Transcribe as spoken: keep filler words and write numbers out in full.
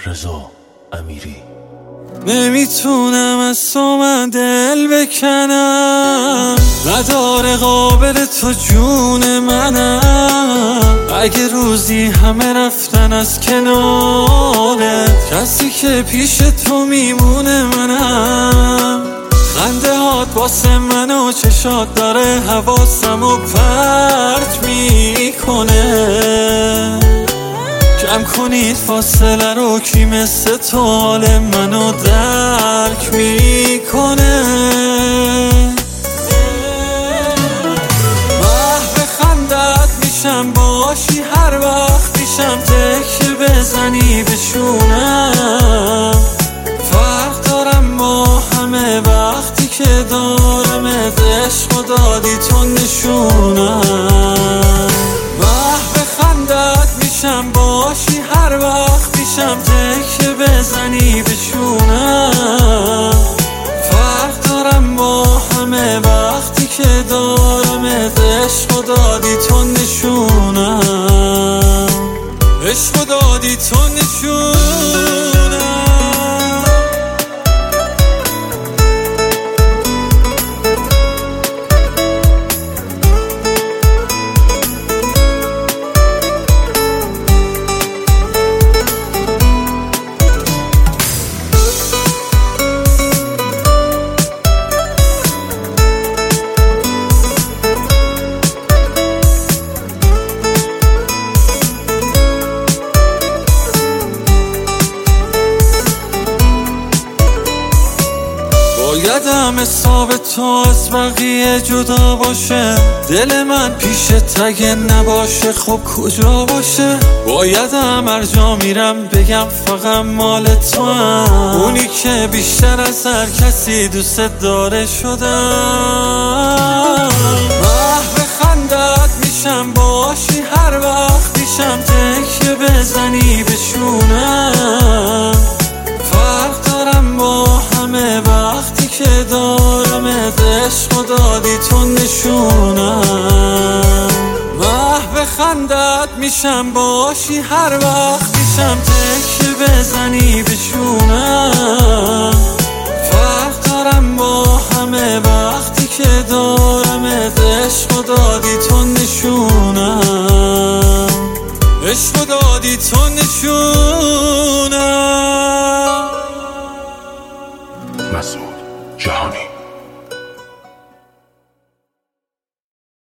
رضا امیری. نمیتونم از تو من دل بکنم، نداره قابل تو جون منم. اگه روزی همه رفتن از کنارت، کسی که پیش تو میمونه منم. خنده هات واسه من و چشات داره حواسم و پرت میکنه. کم کنید فاصله رو، کی مثل تو حال منو درک میکنه. محو خندت میشم باشی هر وقت میشم تکه بزنی بشونم. فرق دارم با همه وقتی که دارمت، عشق و دادی تو نشونم. محو خندت میشم باشی هر وقت میشم تکه بزنی بشونم. فرق دارم با همه وقتی که دارمت، عشق و دادی تو نشونم. عشق و دادی تو نشونم. بایدم حساب تو از بقیه جدا باشه، دل من پیشت اگه نباشه خب کجا باشه. بایدم هر جا میرم بگم فقط مال تو هم، اونی که بیشتر از هر کسی دوست داره شدم. محو خندت میشم باشی هر وقت میشم تکه بزنی بشونم. فرق دارم با همه وقتی که دارمت، عشق و دادی تو نشونم. محو خندت میشم باشی هر وقت میشم تکه بزنی بشونم.